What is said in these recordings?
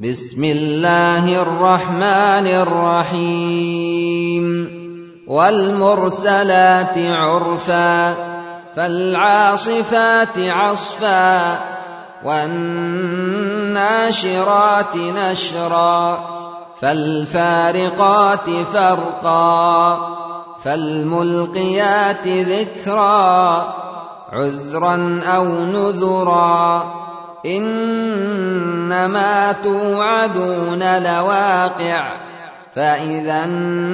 بسم الله الرحمن الرحيم والمرسلات عرفا فالعاصفات عصفا والناشرات نشرا فالفارقات فرقا فالملقيات ذكرا عذرا أو نذرا إنما توعدون لواقع فإذا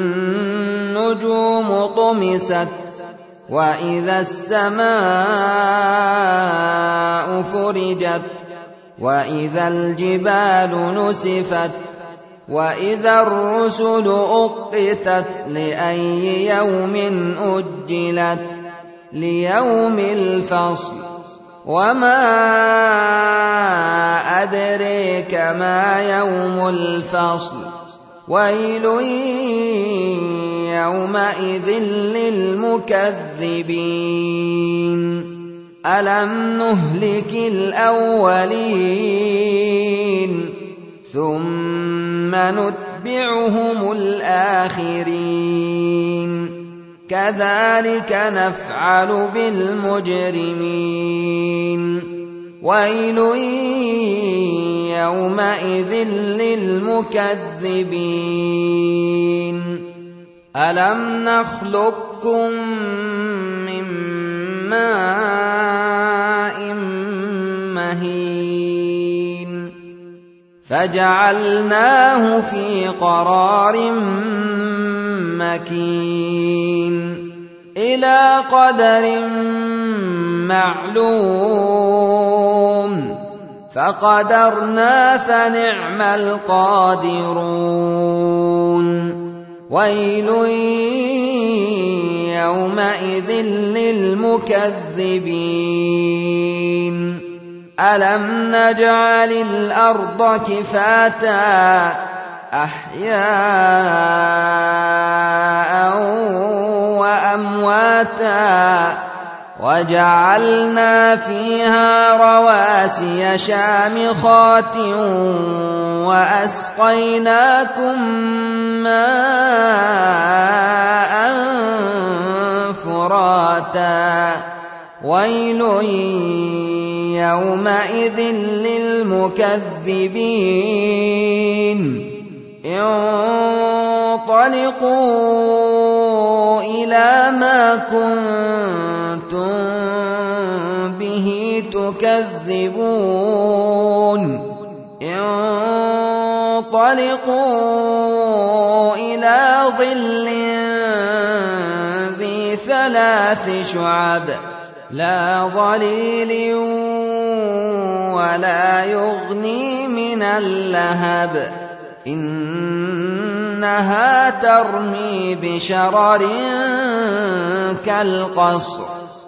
النجوم طمست وإذا السماء فرجت وإذا الجبال نسفت وإذا الرسل أقتت لأي يوم أجلت ليوم الفصل وما أدريك ما يوم الفصل ويل يومئذ للمكذبين ألم نهلك الأولين ثم نتبعهم الآخرين كذلك نفعل بالمجرمين ويل يومئذ للمكذبين ألم نخلقكم من ماء مهين فجعلناه في قرار مكين إلى قدر معلوم فقدرنا فنعم القادرون ويل يومئذ للمكذبين ألم نجعل الأرض كفاتا أحياء وأمواتا وجعلنا فيها رواسي شامخات وأسقيناكم ماء فراتا ويل يومئذ للمكذبين انطلقوا إلى ما كنتم به تكذبون انطلقوا إلى ظل ذي ثلاث شعب لا ظليل ولا يغني من اللهب إنها ترمي بشرر كالقصر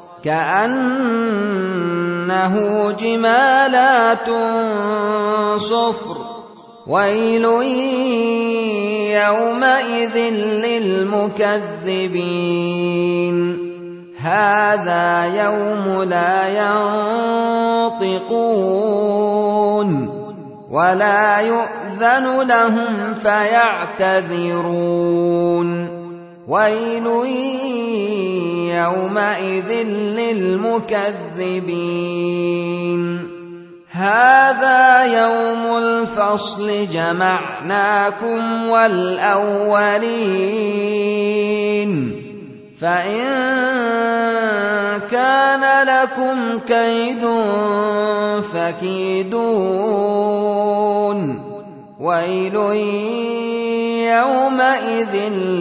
كأنه جمالات صفر ويل يومئذ للمكذبين هذا يوم لا ينطقون ولا يؤذن لهم فيعتذرون ويل يومئذ للمكذبين هذا يوم الفصل جمعناكم والأولين فإن كان لكم كيد فكيدون ويل يومئذ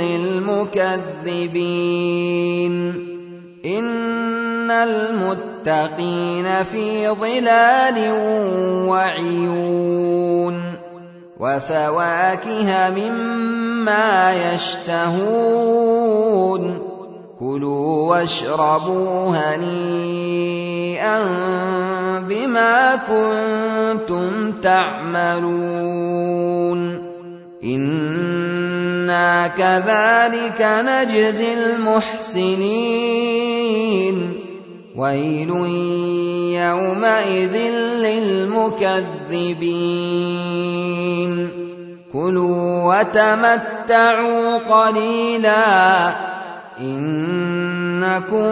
للمكذبين إن المتقين في ظلال وعيون وفواكه مما يشتهون كلوا واشربوا هنيئا بما كنتم تعملون إنا كذلك نجزي المحسنين ويل يومئذ للمكذبين وتمتعوا قليلا إنكم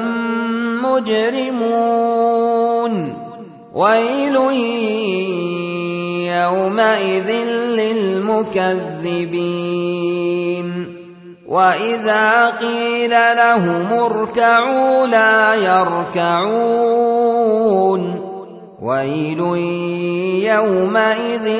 مجرمون ويل يومئذ للمكذبين وإذا قيل لهم اركعوا لا يركعون ويل يومئذ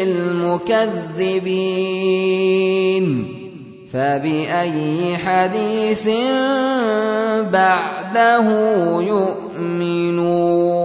للمكذبين فبأي حديث بعده يؤمنون